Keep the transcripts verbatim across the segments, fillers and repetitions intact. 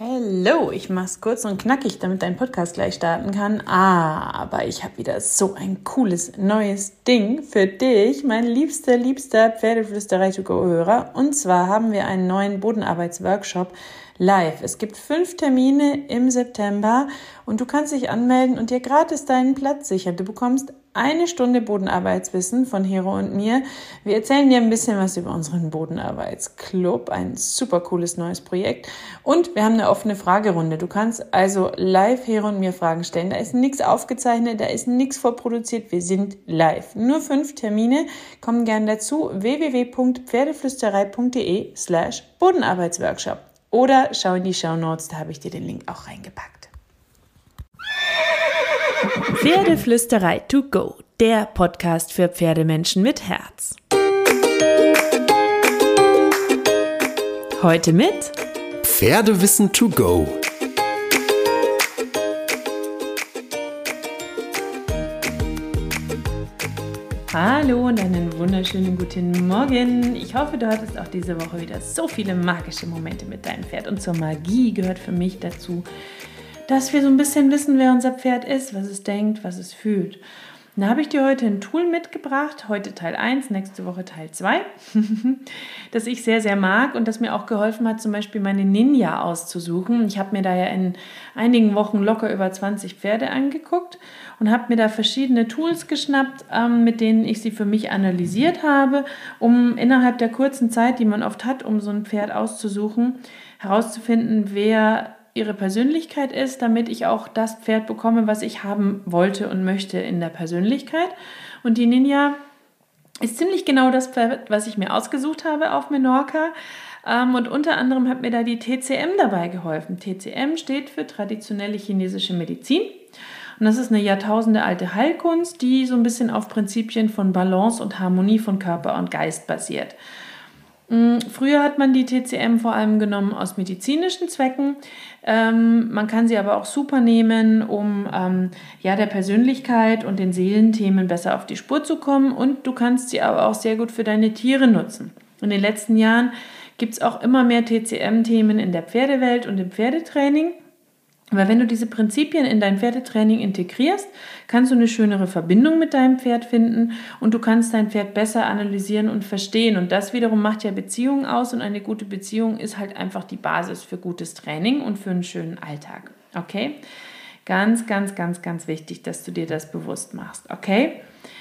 Hallo, ich mach's kurz und knackig, damit dein Podcast gleich starten kann. Ah, aber ich habe wieder so ein cooles neues Ding für dich, mein liebster, liebster Pferdeflüsterei-to-go-Hörer. Und zwar haben wir einen neuen Bodenarbeitsworkshop live. Es gibt fünf Termine im September und du kannst dich anmelden und dir gratis deinen Platz sichern. Du bekommst eine Stunde Bodenarbeitswissen von Hero und mir. Wir erzählen dir ein bisschen was über unseren Bodenarbeitsclub, ein super cooles neues Projekt. Und wir haben eine offene Fragerunde. Du kannst also live Hero und mir Fragen stellen. Da ist nichts aufgezeichnet, da ist nichts vorproduziert. Wir sind live. Nur fünf Termine. Kommen gerne dazu. w w w punkt pferdeflüsterei.de slash Bodenarbeitsworkshop. Oder schau in die Shownotes, da habe ich dir den Link auch reingepackt. Pferdeflüsterei to go, der Podcast für Pferdemenschen mit Herz. Heute mit Pferdewissen to go. Hallo und einen wunderschönen guten Morgen. Ich hoffe, du hattest auch diese Woche wieder so viele magische Momente mit deinem Pferd. Und zur Magie gehört für mich dazu, dass wir so ein bisschen wissen, wer unser Pferd ist, was es denkt, was es fühlt. Da habe ich dir heute ein Tool mitgebracht, heute Teil eins, nächste Woche Teil zwei, das ich sehr, sehr mag und das mir auch geholfen hat, zum Beispiel meine Ninja auszusuchen. Ich habe mir da ja in einigen Wochen locker über zwanzig Pferde angeguckt und habe mir da verschiedene Tools geschnappt, ähm, mit denen ich sie für mich analysiert habe, um innerhalb der kurzen Zeit, die man oft hat, um so ein Pferd auszusuchen, herauszufinden, wer ihre Persönlichkeit ist, damit ich auch das Pferd bekomme, was ich haben wollte und möchte in der Persönlichkeit. Und die Ninja ist ziemlich genau das Pferd, was ich mir ausgesucht habe auf Menorca. Und unter anderem hat mir da die T C M dabei geholfen. T C M steht für traditionelle chinesische Medizin. Und das ist eine jahrtausendealte Heilkunst, die so ein bisschen auf Prinzipien von Balance und Harmonie von Körper und Geist basiert. Früher hat man die T C M vor allem genommen aus medizinischen Zwecken. Ähm, man kann sie aber auch super nehmen, um ähm, ja, der Persönlichkeit und den Seelenthemen besser auf die Spur zu kommen. Und du kannst sie aber auch sehr gut für deine Tiere nutzen. In den letzten Jahren gibt es auch immer mehr T C M-Themen in der Pferdewelt und im Pferdetraining. Weil wenn du diese Prinzipien in dein Pferdetraining integrierst, kannst du eine schönere Verbindung mit deinem Pferd finden und du kannst dein Pferd besser analysieren und verstehen. Und das wiederum macht ja Beziehungen aus und eine gute Beziehung ist halt einfach die Basis für gutes Training und für einen schönen Alltag. Okay? Ganz, ganz, ganz, ganz wichtig, dass du dir das bewusst machst. Okay?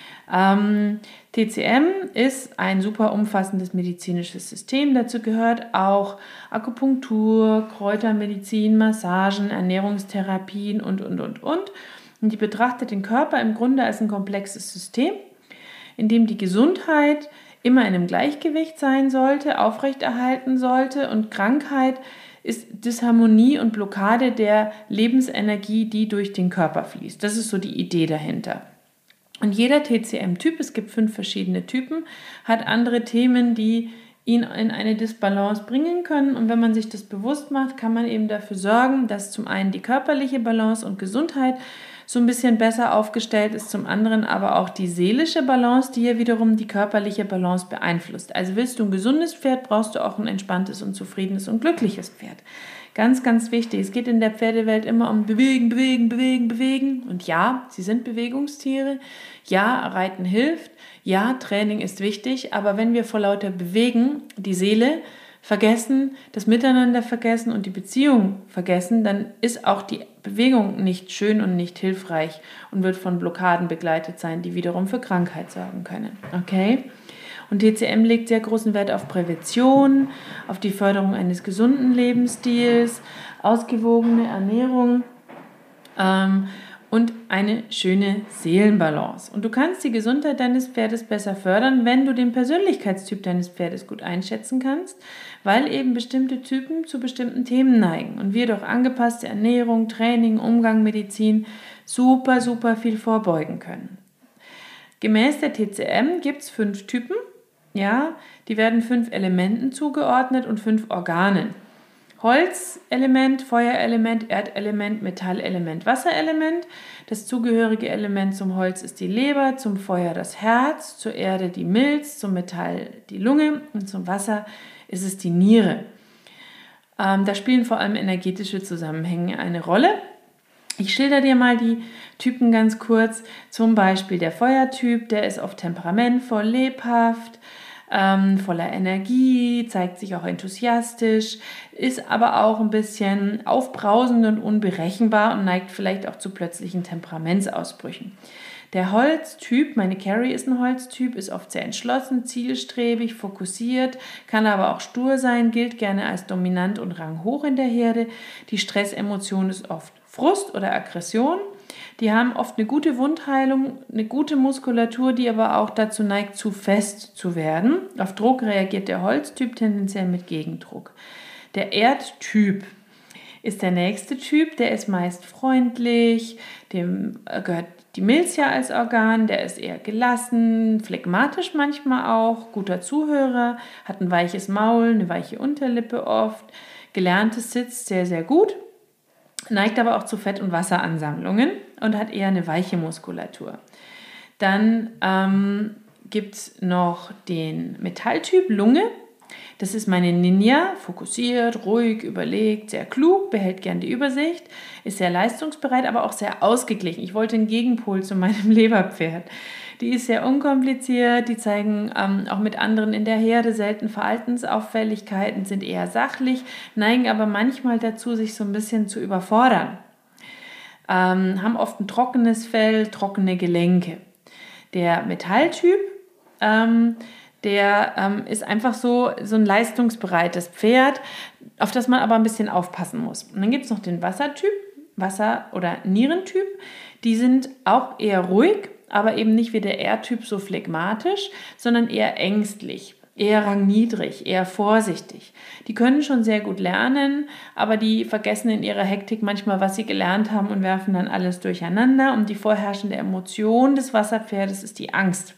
Ähm, T C M ist ein super umfassendes medizinisches System. Dazu gehört auch Akupunktur, Kräutermedizin, Massagen, Ernährungstherapien und, und, und, und. Und die betrachtet den Körper im Grunde als ein komplexes System, in dem die Gesundheit immer in einem Gleichgewicht sein sollte, aufrechterhalten sollte und Krankheit ist Disharmonie und Blockade der Lebensenergie, die durch den Körper fließt. Das ist so die Idee dahinter. Und jeder T C M-Typ, es gibt fünf verschiedene Typen, hat andere Themen, die ihn in eine Disbalance bringen können. Und wenn man sich das bewusst macht, kann man eben dafür sorgen, dass zum einen die körperliche Balance und Gesundheit so ein bisschen besser aufgestellt ist, zum anderen aber auch die seelische Balance, die ja wiederum die körperliche Balance beeinflusst. Also willst du ein gesundes Pferd, brauchst du auch ein entspanntes und zufriedenes und glückliches Pferd. Ganz, ganz wichtig. Es geht in der Pferdewelt immer um Bewegen, Bewegen, Bewegen, Bewegen. Und ja, sie sind Bewegungstiere. Ja, Reiten hilft. Ja, Training ist wichtig. Aber wenn wir vor lauter Bewegen die Seele vergessen, das Miteinander vergessen und die Beziehung vergessen, dann ist auch die Bewegung nicht schön und nicht hilfreich und wird von Blockaden begleitet sein, die wiederum für Krankheit sorgen können. Okay? Und T C M legt sehr großen Wert auf Prävention, auf die Förderung eines gesunden Lebensstils, ausgewogene Ernährung ähm, und eine schöne Seelenbalance. Und du kannst die Gesundheit deines Pferdes besser fördern, wenn du den Persönlichkeitstyp deines Pferdes gut einschätzen kannst, weil eben bestimmte Typen zu bestimmten Themen neigen. Und wir durch angepasste Ernährung, Training, Umgang, Medizin super, super viel vorbeugen können. Gemäß der T C M gibt es fünf Typen. Ja, die werden fünf Elementen zugeordnet und fünf Organen. Holzelement, Feuerelement, Erdelement, Metallelement, Wasserelement. Das zugehörige Element zum Holz ist die Leber, zum Feuer das Herz, zur Erde die Milz, zum Metall die Lunge und zum Wasser ist es die Niere. Ähm, da spielen vor allem energetische Zusammenhänge eine Rolle. Ich schilder dir mal die Typen ganz kurz. Zum Beispiel der Feuertyp, der ist oft temperamentvoll, lebhaft, ähm, voller Energie, zeigt sich auch enthusiastisch, ist aber auch ein bisschen aufbrausend und unberechenbar und neigt vielleicht auch zu plötzlichen Temperamentsausbrüchen. Der Holztyp, meine Carrie ist ein Holztyp, ist oft sehr entschlossen, zielstrebig, fokussiert, kann aber auch stur sein, gilt gerne als dominant und ranghoch in der Herde. Die Stressemotion ist oft Frust oder Aggression. Die haben oft eine gute Wundheilung, eine gute Muskulatur, die aber auch dazu neigt, zu fest zu werden. Auf Druck reagiert der Holztyp tendenziell mit Gegendruck. Der Erdtyp ist der nächste Typ, der ist meist freundlich, dem gehört die Milz ja als Organ, der ist eher gelassen, phlegmatisch manchmal auch, guter Zuhörer, hat ein weiches Maul, eine weiche Unterlippe oft, gelerntes sitzt sehr, sehr gut, neigt aber auch zu Fett- und Wasseransammlungen und hat eher eine weiche Muskulatur. Dann ähm, gibt es noch den Metalltyp Lunge. Das ist meine Ninja, fokussiert, ruhig, überlegt, sehr klug, behält gern die Übersicht, ist sehr leistungsbereit, aber auch sehr ausgeglichen. Ich wollte einen Gegenpol zu meinem Leberpferd. Die ist sehr unkompliziert, die zeigen ähm, auch mit anderen in der Herde selten Verhaltensauffälligkeiten, sind eher sachlich, neigen aber manchmal dazu, sich so ein bisschen zu überfordern. Ähm, haben oft ein trockenes Fell, trockene Gelenke. Der Metalltyp, ähm, Der ähm, ist einfach so, so ein leistungsbereites Pferd, auf das man aber ein bisschen aufpassen muss. Und dann gibt es noch den Wassertyp, Wasser- oder Nierentyp. Die sind auch eher ruhig, aber eben nicht wie der Erdtyp so phlegmatisch, sondern eher ängstlich, eher rangniedrig, eher vorsichtig. Die können schon sehr gut lernen, aber die vergessen in ihrer Hektik manchmal, was sie gelernt haben und werfen dann alles durcheinander. Und die vorherrschende Emotion des Wasserpferdes ist die Angst.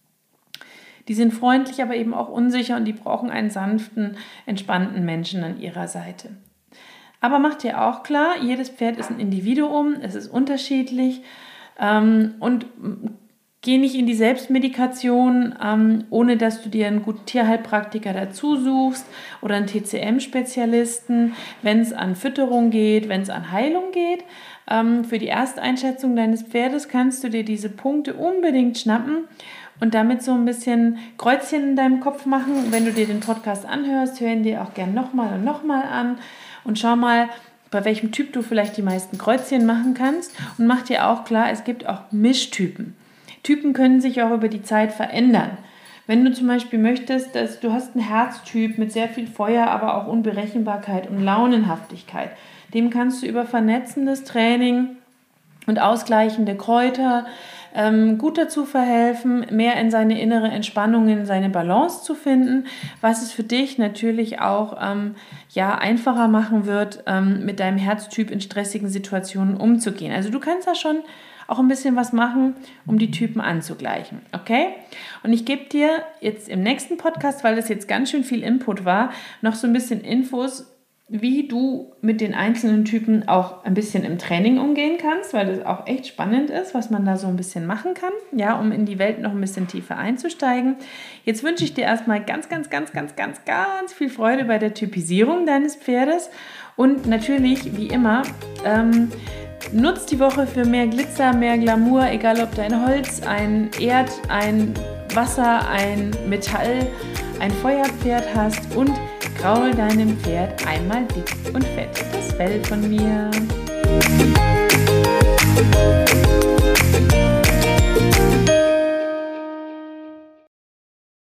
Die sind freundlich, aber eben auch unsicher und die brauchen einen sanften, entspannten Menschen an ihrer Seite. Aber mach dir auch klar, jedes Pferd ist ein Individuum, es ist unterschiedlich ähm, und geh nicht in die Selbstmedikation, ähm, ohne dass du dir einen guten Tierheilpraktiker dazu suchst oder einen T C M-Spezialisten, wenn es an Fütterung geht, wenn es an Heilung geht. Ähm, für die Ersteinschätzung deines Pferdes kannst du dir diese Punkte unbedingt schnappen und damit so ein bisschen Kreuzchen in deinem Kopf machen. Wenn du dir den Podcast anhörst, hör ihn dir auch gern nochmal und nochmal an und schau mal, bei welchem Typ du vielleicht die meisten Kreuzchen machen kannst. Und mach dir auch klar, es gibt auch Mischtypen. Typen können sich auch über die Zeit verändern. Wenn du zum Beispiel möchtest, dass du hast einen Herztyp mit sehr viel Feuer, aber auch Unberechenbarkeit und Launenhaftigkeit. Dem kannst du über vernetzendes Training und ausgleichende Kräuter ähm, gut dazu verhelfen, mehr in seine innere Entspannung, in seine Balance zu finden, was es für dich natürlich auch ähm, ja, einfacher machen wird, ähm, mit deinem Herztyp in stressigen Situationen umzugehen. Also du kannst da schon auch ein bisschen was machen, um die Typen anzugleichen, okay? Und ich gebe dir jetzt im nächsten Podcast, weil das jetzt ganz schön viel Input war, noch so ein bisschen Infos, wie du mit den einzelnen Typen auch ein bisschen im Training umgehen kannst, weil das auch echt spannend ist, was man da so ein bisschen machen kann, ja, um in die Welt noch ein bisschen tiefer einzusteigen. Jetzt wünsche ich dir erstmal ganz, ganz, ganz, ganz, ganz, ganz viel Freude bei der Typisierung deines Pferdes und natürlich, wie immer, ähm, nutz die Woche für mehr Glitzer, mehr Glamour, egal ob du ein Holz, ein Erd, ein Wasser, ein Metall, ein Feuerpferd hast und kraul deinem Pferd einmal dick und fett das Fell von mir.